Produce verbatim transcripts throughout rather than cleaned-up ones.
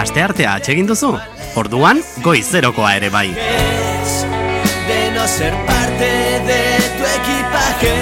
Asteartea atsegin duzu? Orduan, goizerokoa ere bai. De no ser parte de tu equipaje.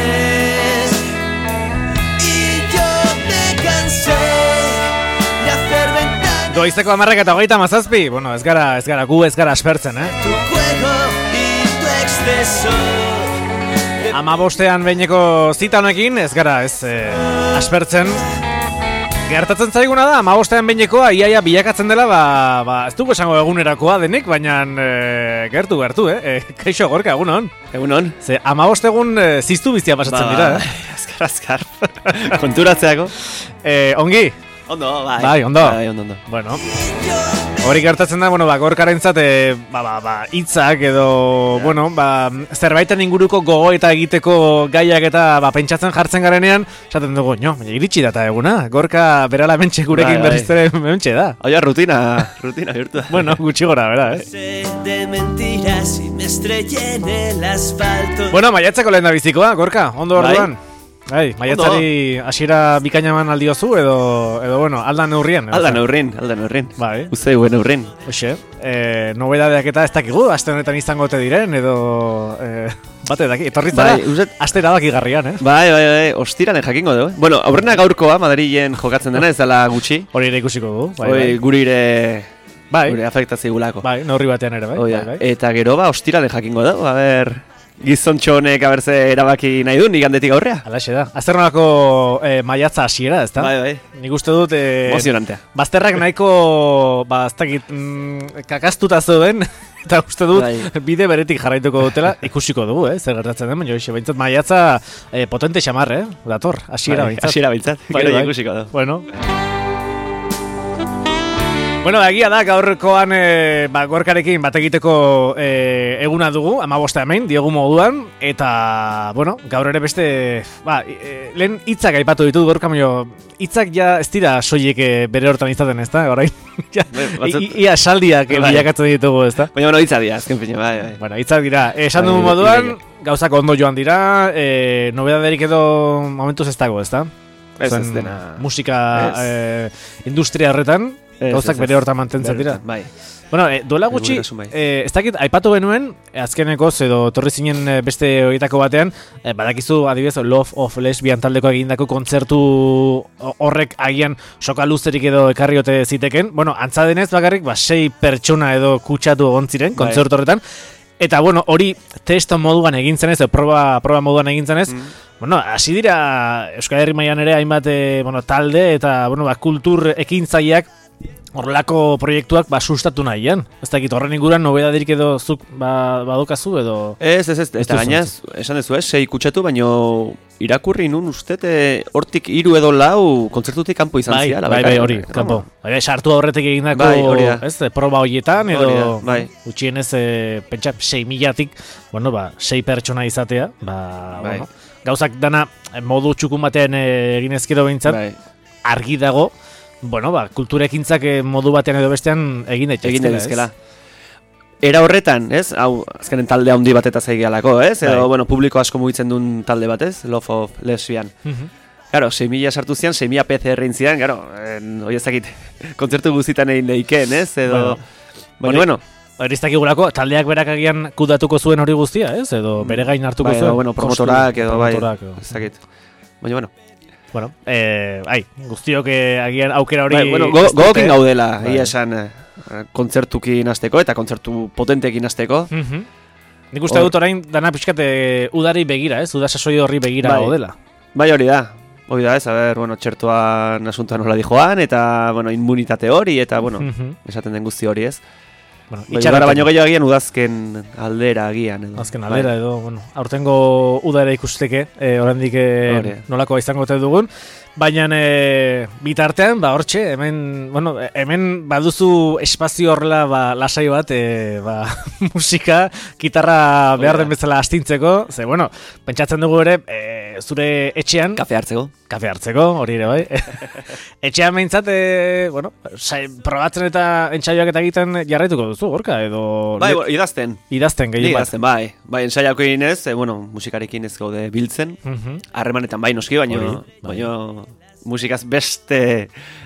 Y yo me cansé de hacer ventanas. Goizeko hamarrak eta hogeita hamazazpi. Bueno, ez gara, ez gara gu, ez gara aspertzen, eh? Tu juego y tu exceso. Hamabostean behineko zita honekin, ez gara, ez eh, aspertzen. Gertatzen zaiguna da, hamabostean behinekoa iaia bilakatzen dela, ba, ba, ez dugu esango egunerakoa denik, baina e, gertu, gertu, eh? E, kaixo, Gorka, egunon. Egunon. Ze, hamabost egun e, ziztu biztia pasatzen ba, dira, eh? Azkar, azkar. Konturatzeako. E, ongi? Ondo, bai. Bai, ondo. Bai, ondo, ondo. Bueno. Hori gertatzen da, bueno, ba, Gorkarentzat, e, ba, ba, ba, hitzak edo, ja. Bueno, ba, zerbaiten inguruko gogo eta egiteko gaiak eta, ba, pentsatzen jartzen garenean, esaten dugu, no, iritsi data eguna, Gorka berala mentxe gurekin bai, berriz ere mentxe da. Oia, rutina, rutina bihurtu da. Bueno, gutxi gora, bera, eh? De mentiras y me estrellé en el asfalto. Bueno, maiatzako lehen da bizikoa, Gorka, ondo orduan. Bai. Bai, maiatzari hasiera bikaina eman aldiozu edo, edo bueno, alda neurrien. Alda neurrien, alda neurrien. Bai. Uste duen neurrien. Hoxe, eh, nobedadeak eta ez dakigu, aste honetan izango te diren, edo eh, bate daki, etorritzara, bai, uzet... aste erabakigarrian, eh? Bai, bai, bai, ostiralen jakingo dugu. Bueno, aurrena gaurkoa, Madrilen jokatzen dena, ez dela gutxi. Hori ere ikusiko du, bai, Hoi, bai. Gurire... Bai. Gure afektazio gulako. Bai, neurri batean ere, bai. Hoi, bai, bai. Eta gero, ba, ostiralen jakingo dugu, a ber... Gizontxo honek abertze erabaki nahi du, igandetik aurrea. Alaxe da. Azter nolako eh, maiatza hasiera, ezta? Bai, bai. Nik uste dut... Eh, Emozionantea. Bazterrak nahiko, ba, ez dakit, mm, kakaztuta zeuden, eta uste dut bai. Bide beretik jarraituko dutela, ikusiko dugu, eh? Zer gertatzen den, baina hoxe, behintzat maiatza eh, potente xamar, eh? Dator, hasiera bai, behintzat. Hasiera behintzat, bai, gero bai. ikusiko dugu. Bueno... Bueno, egia da, gaurkoan e, ba, Gorkarekin bat egiteko e, eguna dugu, hamabosta hemen, diegu moduan, eta, bueno, gaur ere beste, ba, e, lehen hitzak aipatu ditut Gorka, baina hitzak ja ez dira soilik e, bere hortan izaten, ez da, orain, ja, batzut... ia saldiak e, bai. bilakatzen ditugu, ez da. Baina, bueno, hitzak dira, azken fina, bai, bai. Bueno, hitzak dira, esan bai, dugu moduan, bai, gauzak ondo joan dira, e, nobedaderik edo momentuz ez dago, ez da? Ez ez dena. Musika e, industria horretan, gauzak bere hortan mantentzen dira. Bai. Bueno, e, duela gutxi, e, ez dakit, aipatu benuen, azkenekoz edo torri zinen beste horietako batean, e, badakizu, adibidez, Love of Lesbian taldeko egindako kontzertu horrek agian soka luzerik edo ekarri ote ziteken. Bueno, antza denez bakarrik, ba, sei pertsona edo kutsatu egon ziren, kontzertu horretan. Eta, bueno, hori testo moduan egin zenez, edo proba, proba moduan egin zenez, mm. Bueno, hasi dira Euskal Herri mailan ere hainbat e, bueno, talde eta bueno, ba, kultur ekintzaileak horrelako proiektuak ba, sustatu nahian. Ez dakit horren inguruan nobedadirik edo zuk ba, badokazu edo... Ez, ez, ez, eta gainaz, esan dezu ez, sei kutsatu, baino irakurri nun ustete hortik hiru edo lau kontzertutik kanpo izan bai, ziala. Bai, bai, hori, kanpo. Bai, sartu aurretik egindako, bai, ez, proba horietan, edo bai. Utxienez, e, pentsa, sei milatik, bueno, ba, sei pertsona izatea, ba, bai. bueno, gauzak dana modu txukun batean e, egin ezkero behintzat, bai. Argi dago, bueno, ba, kulturekintzak modu batean edo bestean egin daitezkela, egin daitezkela. Era horretan, ez? Hau, azkenen talde handi bat eta zaigealako, ez? Edo, bai. Bueno, publiko asko mugitzen duen talde bat, ez? Love of Lesbian. Uh-huh. Claro, sei mila sartu zian, sei mila P C R intzian, claro, hori ez dakit, kontzertu guztitan egin deiken, ez? Edo, bueno, bueno. Hori ez dakigulako, taldeak berak agian kudatuko zuen hori guztia, ez? Edo bere gain hartuko bai, zuen. Edo, bueno, promotorak, edo, bai, ez dakit. Baina, bueno. Bueno, eh, ai, guztiok eh, agian aukera hori... Bai, bueno, gogokin go gaudela, bai. Ia esan eh, kontzertukin azteko eta kontzertu potentekin azteko. Uh-huh. Nik uste dut orain dana pixkat udari begira, ez? Uda sasoi horri begira bai. Gaudela. Bai, hori da. Hori da, ez, a ber, bueno, txertuan asuntoan nola dijoan, eta, bueno, inmunitate hori, eta, bueno, uh-huh. esaten den guzti hori, ez? Bueno, itxarra baino gehiago agian udazken aldera agian edo. Azken aldera edo, bueno, aurtengo udara ikusteke, eh, oraindik eh, nolako izango te dugun. Baina e, bitartean, ba hortxe, hemen, bueno, hemen baduzu espazio horrela ba, lasai bat, e, ba, musika, gitarra behar den bezala astintzeko, ze, bueno, pentsatzen dugu ere, e, zure etxean... Kafe hartzeko. Kafe hartzeko, hori ere bai. Etxean behintzat, e, bueno, sai, probatzen eta entsaioak eta egiten jarraituko duzu, Gorka, edo... Bai, let... idazten. Idazten, gehien bat. Idazten, bai. Bai, ensaiako inez, e, bueno, musikarekin ez gaude biltzen, harremanetan uh-huh. bai noski, baino... Bai. baino musikaz beste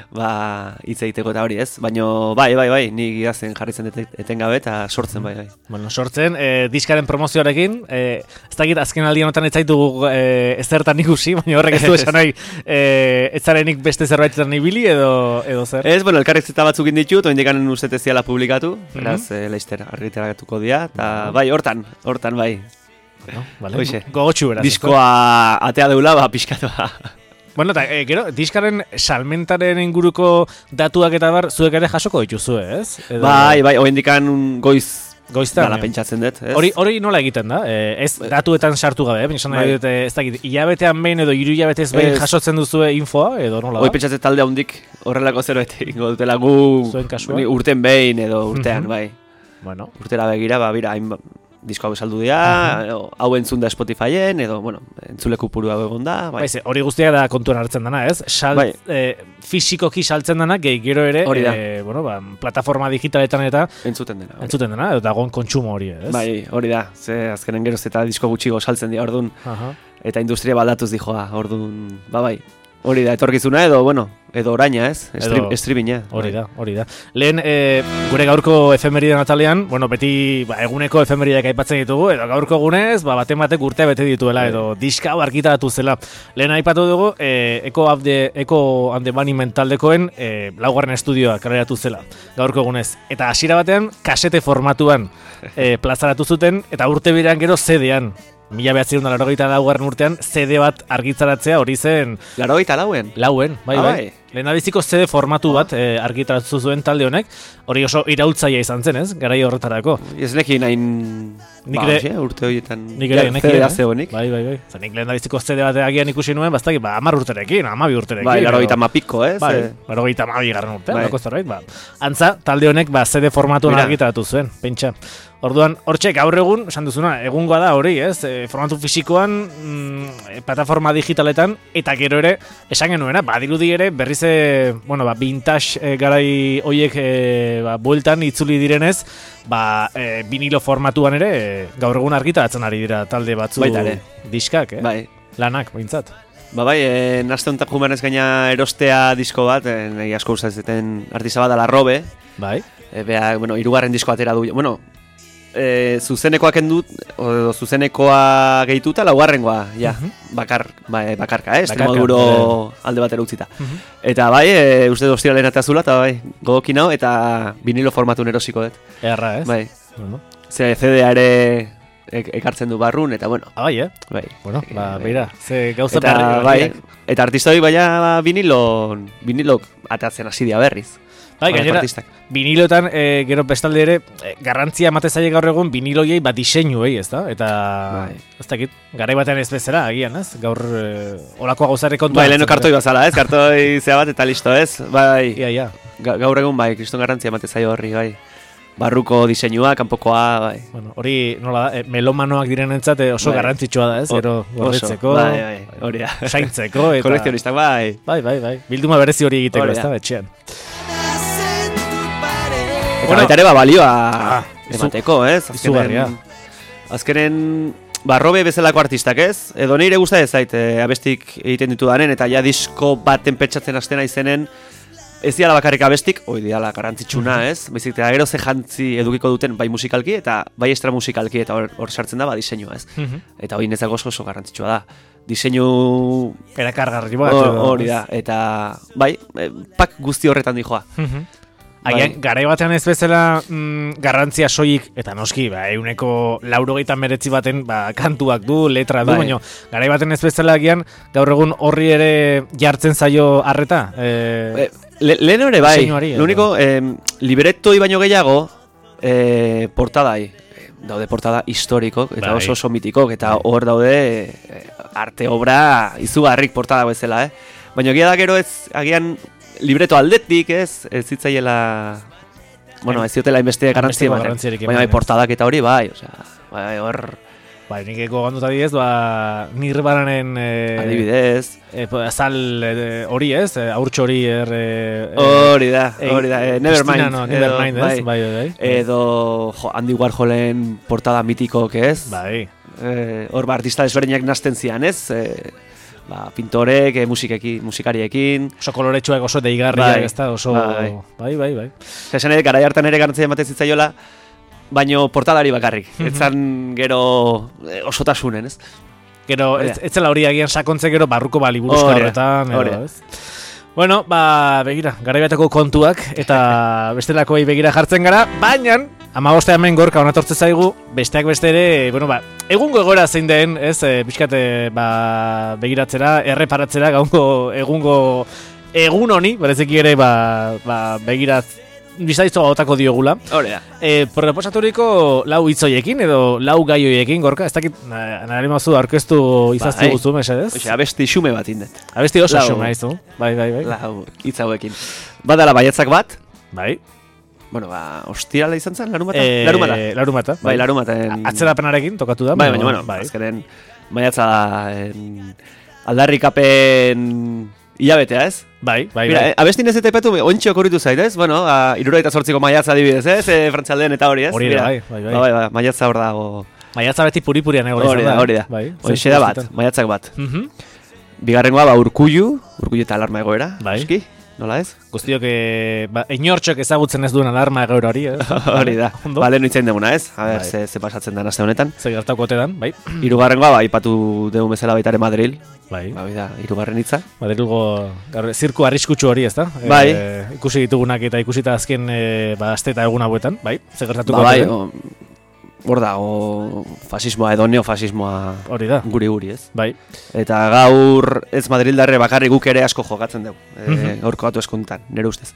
ba hitz egiteko eta hori, ez? Baina bai, bai, bai, ni gidazen jarritzen etengabe eta sortzen bai, bai. Bueno, sortzen, eh, diskaren promozioarekin, eh, ez dakit azken aldi honetan ez zaitugu eh, ezertan ikusi, baina horrek ez du esan nahi eh, ez zarenik beste zerbaitetan ibili edo, edo zer? Ez, bueno, elkarrezketa batzuk inditut, oindikanen uste teziala publikatu, beraz, mm -hmm. eh, laizter argitaratuko dira, eta bai, hortan, hortan, bai. Bueno, vale, gogotxu beraz. Diskoa atea deula, ba, pixkatoa. Bueno, eta e, gero, diskaren salmentaren inguruko datuak eta bar, zuek ere jasoko dituzu, ez? Edo... Bai, bai, oindikan goiz goiztan. Dala pentsatzen dut, ez? Hori, hori nola egiten da? E, ez datuetan sartu gabe, eh? Bai. Dut, ez dakit, hilabetean behin edo hiru hilabetez behin jasotzen duzue infoa, edo nola da? Hoi pentsatzen talde handik horrelako zerbait egingo dutela gu urten behin edo urtean, mm-hmm. bai. Bueno. Urtera begira, ba, bira, hain disko hau saldu dira, uh-huh. hau entzun da Spotifyen, edo, bueno, entzuleku puru hau egon da. Bai. Baize, hori guztia da kontuan hartzen dana, ez? Sal, bai. e, fisikoki saltzen dana, gehi gero ere, e, bueno, ba, plataforma digitaletan eta entzuten dena. Hori. Entzuten dena, eta gon kontsumo hori, ez? Bai, hori da, ze azkenen geroz eta disko gutxigo saltzen dira, orduan, uh-huh. eta industria baldatuz dijoa, orduan, ba bai. Hori da, etorkizuna edo, bueno, edo oraina, ez? Estribina. Hori da, hori da. Lehen, e, gure gaurko efemeriden atalean, bueno, beti ba, eguneko efemerideak aipatzen ditugu, edo gaurko egunez, ba, baten batek urtea bete dituela, edo diska hau argitaratu zela. Lehen aipatu dugu, e, Eko Abde, Eko Ande Bani taldekoen e, laugarren estudioa kaleratu zela, gaurko egunez. Eta hasiera batean, kasete formatuan e, plazaratu zuten, eta urte birean gero zedean. Mila behatzerun da larogeita laugarren urtean C D bat argitaratzea hori zen... Larogeita lauen? Lauen, bai, ah, bai. Lehen abiziko C D formatu bat eh, argitaratu zuen talde honek, hori oso iraultzaia izan zen, ez? Garai horretarako. Ez nekin hain... Nik ere... Ba, urte horietan... Nik ere, nik ere, eh? Bai, bai, bai. Zan, nik lehen abiziko C D bat agian ikusi nuen, baztak, ba, amar urterekin, amabi urterekin. Bai, larogeita mapiko, ez? Bai, larogeita amabi garren urtean, bai. Lako zerbait, ba. Antza, talde honek, ba, C D formatuan argitaratu zuen, pentsa. Orduan, hortxe, gaur egun, esan duzuna, egungoa da hori, ez? E, formatu fisikoan, mm, plataforma digitaletan, eta gero ere, esan genuena, badirudi ere, berriz, e, bueno, ba, vintage e, garai hoiek e, ba, bueltan itzuli direnez, ba, e, vinilo formatuan ere, e, gaur egun argitaratzen ari dira talde batzu Baitare. diskak, eh? Bai. Lanak, behintzat. Ba bai, e, nazte honetak jumenez gaina erostea disko bat, e, nahi asko usatzen artista bat ala Robe. Bai. E, bea, bueno, irugarren disko atera du, bueno, E, zuzenekoak endut, o, zuzenekoa gehituta laugarrengoa, ja, uh-huh. bakar, ba, bakarka, eh, Extremoduro alde batera utzita. Uh-huh. Eta bai, e, uste doztira lehen atazula, eta bai, gogokin hau, eta vinilo formatun erosiko dut. Erra, ez? Bai, bueno. ze C D-a ere e- ekartzen du barrun, eta bueno. Ah, bai, eh? Bai. Bueno, ba, beira, ze gauza eta, berri. Bai, eta artistoi baina vinilo, vinilok atatzen hasi dia berriz. Bai, gainera, viniloetan, e, gero bestalde ere, e, garrantzia emate zaie gaur egun viniloiei bat diseinuei, ez da? Eta, bai. Ez dakit, garai batean ez bezala, agian, ez? Gaur, e, olako gauzare kontua. Bai, leheno kartoi bazala, ez? Kartoi zea bat eta listo, ez? Bai, ia, ia. Ga, gaur egun, bai, kriston garrantzia emate zaio horri, bai. Barruko diseinua, kanpokoa, bai. Bueno, hori, nola da, e, melomanoak direnentzat oso bai. Garrantzitsua da, ez? Gero, gordetzeko, bai, bai, hori da. Saintzeko, eta... Kolekzionistak, bai. Bai, bai, bai. Bilduma berezi hori egiteko, ez da, etxean. Eta baita ere ba balioa ah, emateko, ez? Azkenen, azkenen ba, Robe bezalako artistak, ez? Edo nire gusta ez zait, e, abestik egiten ditu danen, eta ja disko baten petxatzen hastena izenen, ez diala bakarrik abestik, oi diala garrantzitsuna, ez? Baizik, eta gero ze jantzi edukiko duten bai musikalki, eta bai extra musikalki, eta hor, hor sartzen da, ba, diseinua, ez? Eta hori nezako oso, oso garrantzitsua da. Diseinu... Erakargarri bat. Hori da, eta bai, pak guzti horretan dijoa. Agian, garai batean ez bezala mm, garrantzia soilik, eta noski, ba, euneko laurogeita meretzi baten ba, kantuak du, letra du, baina garai baten ez bezala agian, gaur egun horri ere jartzen zaio harreta. E, le, lehen hori bai, lo único, eh, librettoi baino gehiago, eh, portadai, daude portada historikok, eta bai. Oso oso mitikok, eta hor bai. Daude eh, arte obra izugarrik portada bezala, eh? Baina gira da gero ez, agian, libreto aldetik, ez, ez zitzaiela, bueno, ez ziotela inbeste garrantzia ematen, baina bai, portadak eta hori, bai, osea, bai, hor... Bai, nik eko ganduta didez, ba, Nirvananen... E, adibidez... E, azal hori, e, ez, aurtxo hori, er... Hori da, hori da, e, Nevermind. No, Nevermind, ez, bai, bai, bai. Edo, jo, Andy Warholen portada mitikok, ez? Bai. Hor, e, ba, artista desberdinak nazten zian, ez? E, ba, pintorek, eh, musikekin, musikariekin. Oso koloretsuak, oso deigarriak, ez da, oso... Bai, bai, bai. bai. Esan ere, garai hartan ere garrantzia ematen zitzaiola, baino portadari bakarrik. Etzan gero eh, osotasunen, ez? Gero, ez, ez zela hori agian sakontze gero barruko ba, liburuzko horretan, edo, ez? Bueno, ba, begira, garaibateko kontuak eta bestelakoei begira jartzen gara, baina, amaboste hemen gorka onatortze zaigu, besteak beste ere, bueno, ba, egungo egoera zein den, ez, e, pixkate, ba, begiratzera, erreparatzera, gaungo egungo egun honi, bereziki ere, ba, ba begiratz, bizaizu gautako diogula. Horea. E, proposaturiko lau hitzoiekin edo lau gaioiekin, gorka, ez dakit, nari mazu aurkeztu izaztu guzu, mesedez? Oxe, abesti xume bat indet. Abesti oso xume izu, bai, bai, bai. Lau hitz hauekin. Badala baiatzak bat. Bai. Bueno, ba, ostirala izan zen, larumata? E, larumata. Larumata. Bai, larumaten... Atzerapenarekin tokatu da. Bai, baina, bueno, bai. Azkenen baiatza da aldarrikapen... Ilabetea, ez? Bai, bai, Mira, bai. Eh, abestin ez eta epatu, ontsi okorritu zait, ez? Bueno, irurogeita zortziko maiatza adibidez, ez? E, Frantzaldean eta hori, ez? Hori da, bai, bai, bai. Ba, bai, bai, maiatza hor dago... Maiatza beti puripurian egori hori da, hori da. Bai, Hoxe da bat, maiatzak bat. Uh -huh. Bigarrengoa, ba, urkullu, urkullu eta alarma egoera, bai. Eski, nola ez? Guztiok, ba, inortxok ezagutzen ez duen alarma egoera hori, ez? Hori da, ba, lehen itzain deguna, ez? A ber, ze, ze pasatzen den aste honetan. Ze gertako ote dan, bai. Hirugarrengoa, ba, ipatu dugu bezala baitare Madril. Bai. Ba, da, hirugarren hitza. Madrilgo, zirku arriskutsu hori, ez da? Bai. E, ikusi ditugunak eta ikusita azken, e, ba, aste eta egun hauetan, bai? Ze gertatuko ba, bai, ote den? Hor dago fasismoa edo neofasismoa hori da. Guri guri, ez? Bai. Eta gaur ez Madrildarre bakarrik guk ere asko jokatzen dugu. E, gaurko batu eskontan, nire ustez.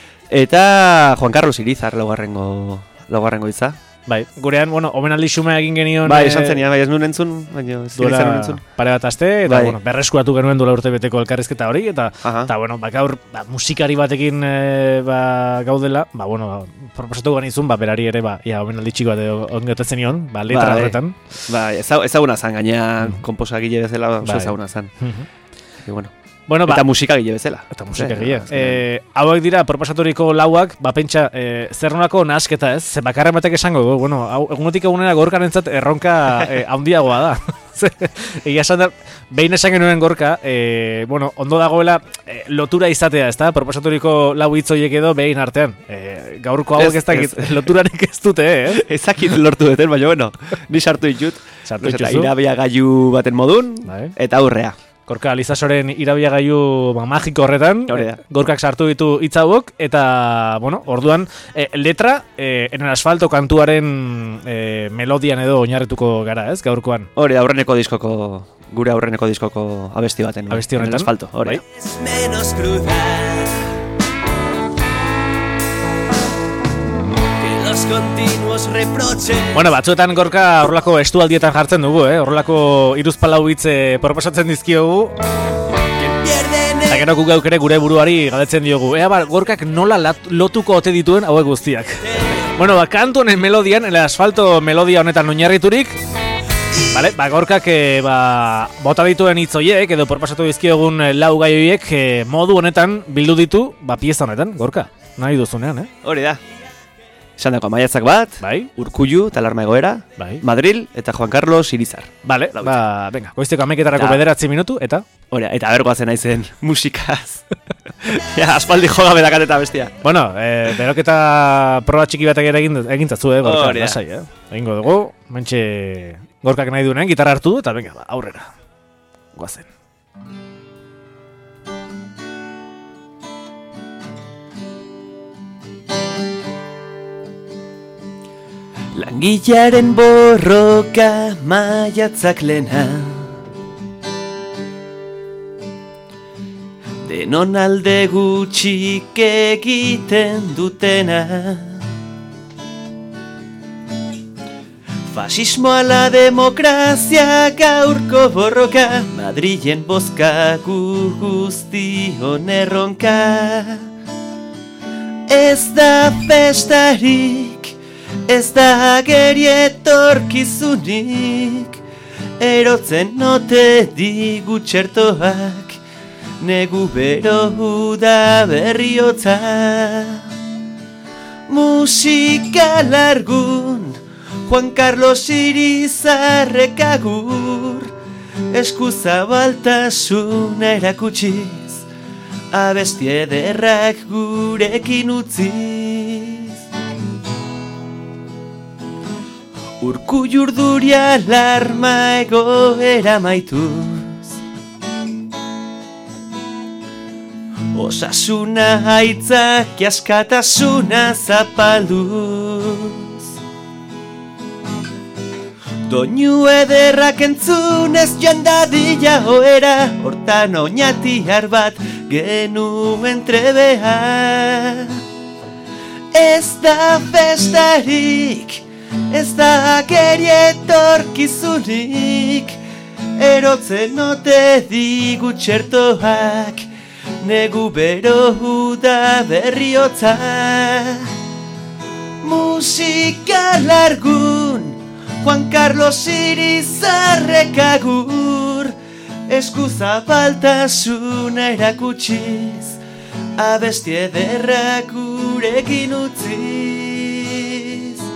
Eta Juan Carlos Irizar laugarrengo laugarrengo hitza. Bai, gurean, bueno, omenaldi xumea egin genion... Bai, esan zenia, bai, ez nuen entzun, baina ez duela entzun. Pare bat aste, eta, bai. bueno, berreskuratu genuen duela urte beteko elkarrizketa hori, eta, eta bueno, ba, gaur, ba, musikari batekin e, ba, gaudela, ba, bueno, ba, proposatu ganizun, ba, berari ere, ba, ia, omenaldi txiko bat ongeotetzen nion, ba, letra bai. horretan. Bai, ezaguna zan, gaina mm. komposagile bezala oso bai. ezaguna zan. Mm -hmm. bueno. Bueno, ba, eta musikagile bezala. Eta musikagile. Eh, hauek dira proposaturiko lauak, ba pentsa, eh, zer nolako nahasketa, ez? Ze bakarren batek esango, bueno, hau egunotik egunera gorkarentzat erronka eh, handiagoa da. Egia esan da, behin esan genuen gorka, eh, bueno, ondo dagoela eh, lotura izatea, ezta? Proposaturiko lau hitz horiek edo behin artean. Eh, gaurko hauek ez dakit, loturarik ez dute, eh? Ezakit lortu duten, baina, bueno, ni sartu ditut. Sartu dituzu. Irabia gailu baten modun, bai. Eta aurrea. Gorka Lizasoren irabiagailu ba, magiko horretan, e, gorkak sartu ditu hitz hauek, eta, bueno, orduan, e, letra, e, en el asfalto kantuaren e, melodian edo oinarrituko gara, ez, gaurkoan. Hori, aurreneko diskoko, gure aurreneko diskoko abesti baten. Abesti honetan. En el asfalto, hori. Bai. Es menos cruel que los continuos reproches. Bueno, batzuetan gorka horrelako estualdietan jartzen dugu, eh? Horrelako hiruzpalau hitz eh, proposatzen dizkiogu. Eta gero guk gauk ere gure buruari galdetzen diogu. Ea ba, gorkak nola lat, lotuko ote dituen hauek guztiak. Bueno, ba, kantu honen melodian, el asfalto melodia honetan oinarriturik, vale, ba, gorkak e, ba, bota dituen hitz horiek edo proposatu dizkiogun lau gai horiek e, modu honetan bildu ditu, ba, pieza honetan, gorka. Nahi duzunean, eh? Hori da. Esan dago, maiatzak bat, bai. Urkullu eta alarma egoera, bai. Madril eta Juan Carlos Irizar. Vale, ba, venga, goizteko ameketarako bederatzi minutu, eta? Hori, eta bergoazen naizen musikaz. Ja, aspaldi joga bedakat eta bestia. Bueno, eh, beroketa proba txiki batak ere egin, egintzatzu, eh, gorka, Hori da. lasai, eh? Egingo dugu, mentxe gorkak nahi duenen, gitarra hartu du, eta venga, ba, aurrera. Goazen. Langilaren borroka maiatzak lena, denon alde gutxik egiten dutena. Fasismoa la demokrazia gaurko borroka, Madrilen bozka guztion erronka. Ez da festarik, ez da geri etorkizunik, erotzen note digu txertoak, negu bero da berriotza. Musika largun, Juan Carlos Irizarrek agur, eskuzabaltasuna erakutsiz, abesti ederrak gurekin utziz. Urkullu urduria alarma egoera maituz, osasuna haitzak askatasuna zapalduz. Doinu ederrak entzunez joan dadila joera, hortan oinatiar bat genuen trebea. Ez da festarik, ez da gerietorkizunik, erotzen ote digu txertoak, negu bero da berriotza. Musika largun, Juan Carlos Irizarrek agur, eskuzabaltasuna erakutsiz, abesti ederrak gurekin utziz.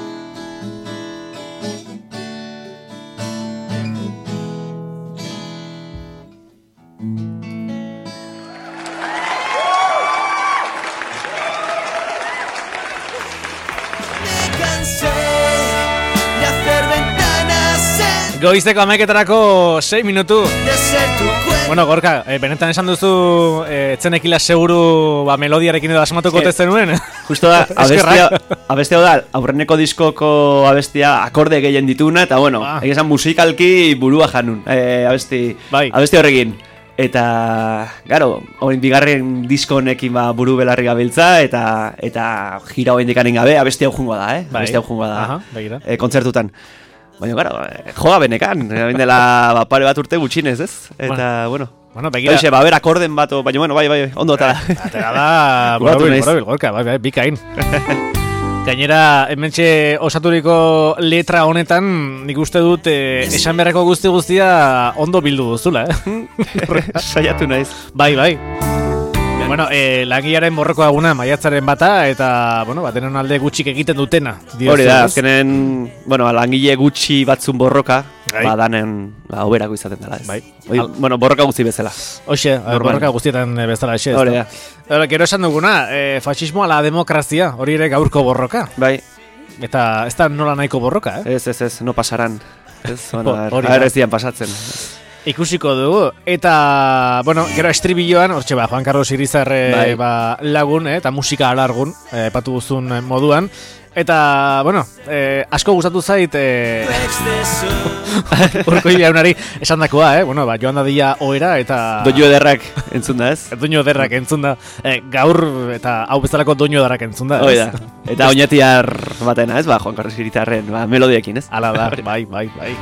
Goizeko amaiketarako sei minutu. Bueno, Gorka, eh, benetan esan duzu eh, etzenekila seguru ba, melodiarekin edo asmatuko te zenuen. Justo da, abestia, abestia da, aurreneko diskoko abestia akorde gehien dituna, eta bueno, ah. egizan musikalki burua janun, eh, abesti, bai. abesti horrekin. Eta, garo, oin bigarren disko honekin ba, buru belarri gabiltza, eta eta gira hoin dikanen gabe, abesti hau jungoa da, eh? Bai. Abesti hau jungoa da, Aha, eh, kontzertutan. Baina, gara, joa benekan, dela ba, pare bat urte gutxinez, ez? Eta, bueno, bueno begira... Eixe, ba, ber akorden bat, baina, bueno, bai, bai, ondo eta da. Atera da, borobil, borobil, Gorka, bai, bai, bikain. Gainera, hementxe osaturiko letra honetan, nik uste dut, eh, esan beharreko guzti guztia ondo bildu duzula, eh? Saiatu naiz. Bai, bai. Bueno, eh, langilearen borroko aguna maiatzaren bata, eta, bueno, bat denon alde gutxik egiten dutena. Hori da, azkenen, bueno, langile gutxi batzun borroka, bai. Ba, danen, ba, oberako izaten dela, ez. Bai. Oi, Al... bueno, borroka guzti bezala. Hoxe, borroka guztietan bezala, ez. Hori da. Hora, gero esan duguna, eh, fascismoa la demokrazia, hori ere gaurko borroka. Bai. Eta ez da nola nahiko borroka, eh? Ez, ez, ez, no pasaran. Ez, bueno, a ez dian pasatzen. Ikusiko dugu, eta, bueno, gero estribilloan, hortxe ba, Juan Carlos Irizarre bai. ba, lagun, eh, eta musika alargun, eh, patu duzun moduan, eta, bueno, eh, asko gustatu zait, eh, urko jaunari esan dakoa, eh, bueno, ba, joan dadila oera, eta... Doinu ederrak entzun da, ez? Doinu ederrak entzun da, eh, gaur, eta hau bezalako doinu ederrak entzun da, ez? Oida, eta oinatiar batena, ez, ba, Juan Carlos Irizarren, ba, melodiekin, ez? Ala da, bai, bai, bai.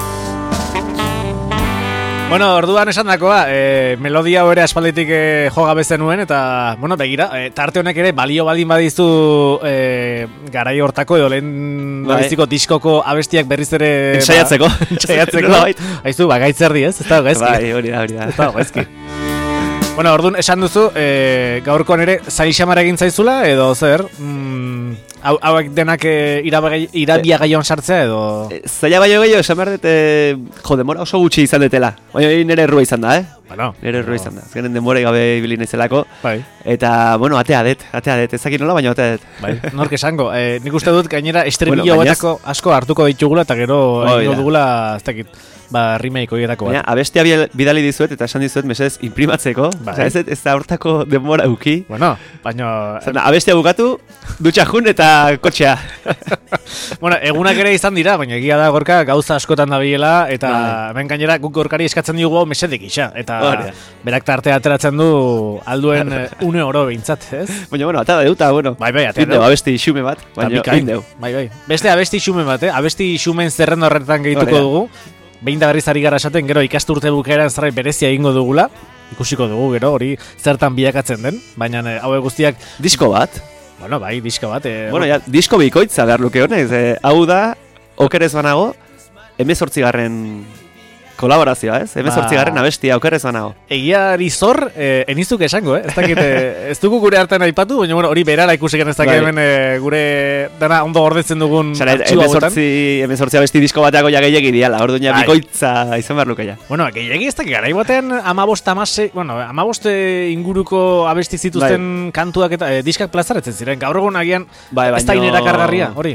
Bueno, orduan esan dakoa, e, melodia hori aspalditik e, joga bezen nuen, eta, bueno, begira, e, tarte honek ere balio baldin badizu e, garai hortako edo lehen badiziko diskoko abestiak berriz ere... Ensaiatzeko. Ba, ensaiatzeko. Haizu, ba, gaitzerdi ez, ez da gaizki. Bai, hori da, hori da. Ez da gaizki. Bueno, orduan esan duzu, e, gaurkoan ere zail xamar egin zaizula, edo zer, mm, hauek denak e, irabia gaioan sartzea, edo... E, zaila baino gehiago, esan behar dut, e, jo, demora oso gutxi izan detela. Baina nire errua izan da, eh? Bueno, nire errua no. izan da. Azkenen demora gabe ibili naizelako. Bai. Eta, bueno, atea det, atea det. Ez dakit nola, baina atea det. Bai, nork esango. E, nik uste dut, gainera, estribillo bueno, batako asko hartuko ditugula, eta gero oh, egingo dugula, ez dakit, ba, remake horietako bat. Baina, abestia bidali dizuet, eta esan dizuet, mesez, imprimatzeko. Bai. Osa, ez, ez da hortako demora uki. Bueno, baina... Zena, abestia bukatu, dutxajun eta kotxea. Bueno, egunak ere izan dira, baina egia da Gorka gauza askotan dabilela, eta hemen gainera guk Gorkari eskatzen diogu mesedik isa, eta Orea. Berak tartea ateratzen du alduen une oro behintzat, ez? Baina, bueno, atada deuta, bueno, bai, bai, indeu, abesti xume bat, baina indeu. Bai, bai, beste abesti xume bat, eh? Abesti xumen zerrenda horretan gehituko dugu, behin da berriz ari gara esaten, gero ikasturte bukaeran zerbait berezia egingo dugula, ikusiko dugu, gero, hori zertan bilakatzen den, baina hauek guztiak... Disko bat? Bueno, bai, disko bat. Eh, bueno, ja, disko bikoitza behar luke honez. Eh, hau da, okerez banago, hemezortzigarren kolaborazioa, ez? hemezortzigarren Ba. abestia aukerrez banago. Egiari zor, eh, enizuk esango, eh? Ez dakit, eh, ez dugu gure hartan aipatu, baina bueno, hori berara ikusiken ez dakit Bai. hemen eh, gure dana ondo gordetzen dugun Zara, artxibo hauetan. hemezortzi abesti disko bateako ja gehiagi diala, orduan ja Bai. bikoitza izan behar luke ja. Bueno, gehiagi ez dakit, garai batean amabost amase, bueno, amabost inguruko abesti zituzten kantuak eta eh, diskak plazaratzen ziren. Gaur egun agian Bai, ez da baino- inerakargarria, hori.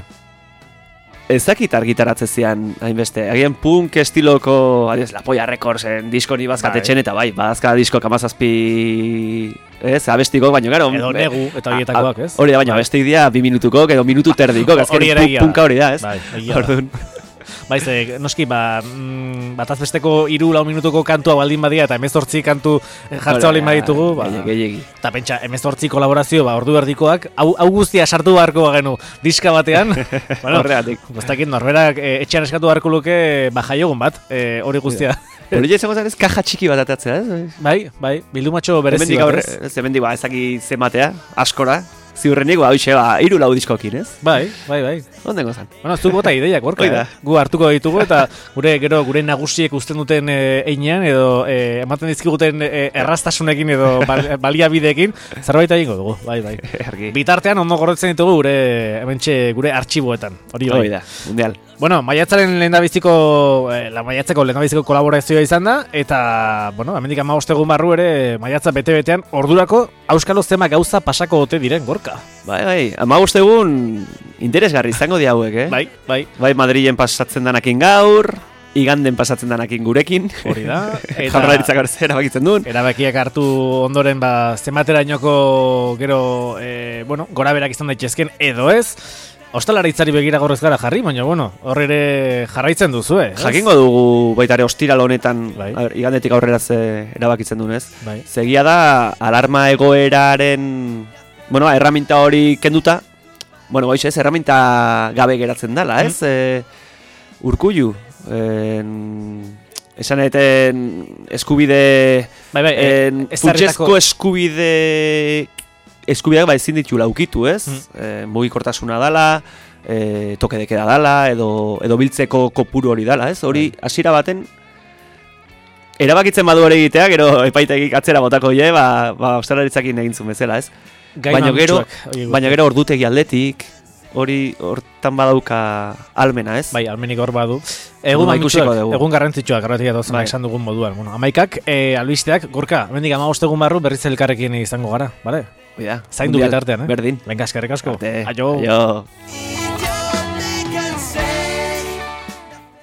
Ez dakit argitaratze zian hainbeste. Agian punk estiloko, adiez, La Polla Recordsen disko ni bazkatetxen, eta bai, badazka disko kamazazpi, ez, abestiko, baina gero... Edo negu, eta horietakoak, ez? Hori da, baina abestik dira bi minutuko, edo minutu terdiko, azken Hori ere punk- egia da. punka hori da, ez? Bai, egia da. Orduan, Bai, ze, noski, ba, mm, bataz besteko iru lau minutuko kantua baldin badia eta hemezortzi kantu jartza baldin baditugu, ba, gehiagi, gehiagi. eta pentsa, hemezortzi kolaborazio, ba, ordu erdikoak, hau, hau guztia sartu beharko bagenu diska batean, bueno, Horregatik. guztakin norberak e, etxean eskatu beharko luke, ba, jaiogun bat, e, hori guztia. Hori izango zen ez kaja txiki bat atatzea, ez? Bai, bai, bildumatxo berezi Hemendik bat, aurre, ez? ez hemendik ba, ezaki zematea, askora, ziurrenik, ba, hoxe, ba, iru lau diskokin, ez? Bai, bai, bai. Ondengo zen. Bueno, zuk bota ideiak, gorka, Hoi da. eh? Gu hartuko ditugu eta gure gero gure nagusiek uzten duten e, einean edo e, ematen dizkiguten e, errastasunekin edo bal, baliabideekin zerbait egingo dugu, bai, bai. Argi. Bitartean ondo gordetzen ditugu gure hementxe gure artxiboetan, hori bai. Hoi da, mundial. Bueno, maiatzaren lehendabiziko, eh, la maiatzeko lehendabiziko kolaborazioa izan da, eta, bueno, hemendik hamabost egun barru ere maiatza bete-betean ordurako auskalo zema gauza pasako ote diren, gorka. Bai, bai, hamabost egun interesgarri izango di hauek, eh? Bai, bai, Bai, Madrilen pasatzen danakin gaur, iganden pasatzen danakin gurekin. hori da. Eta Jaurlaritzak hor zer erabakitzen duen. erabakiak hartu ondoren, ba, zenbaterainoko gero, e, bueno, gora berak izan daitezken edo ez. Ostalaritzari begira gorrez gara jarri, baina, bueno, hor ere jarraitzen duzu, eh? Jakingo dugu baita ere ostiral honetan, Bai. a ber, igandetik aurrera ze erabakitzen duen, ez? Bai. Segia da, alarma egoeraren, bueno, erraminta hori kenduta, bueno, goiz ez, erraminta gabe geratzen dela, ez? E, Urkullu, en, esan eten eskubide, Bai, bai, e, en, ezarritako- funtsezko eskubide, eskubideak ba ezin ditu laukitu, ez? E, mugikortasuna dala, e, toke de queda dala, edo, edo biltzeko kopuru hori dala, ez? Hori, hasiera baten, erabakitzen badu hori egitea, gero epaitegik atzera botako je, ba, ba ostalaritzakin egin zuen bezala, ez? Gai Baina gero, mamitsuak, horiek baina gero ordutegi aldetik, hori hortan badauka almena, ez? Bai, almenik hor badu. Egun Ba, ikusiko mamitsuak, dugu. egun garrantzitsuak, garratik dut Bai. esan dugun moduan. Bueno, amaikak, e, albisteak, gorka, hemendik hamabost egun barru berriz elkarrekin izango gara, bale? Oida, Zaindu mundial, bitartean, eh? Berdin. Venga, eskerrik asko. Arte. Aio. Aio.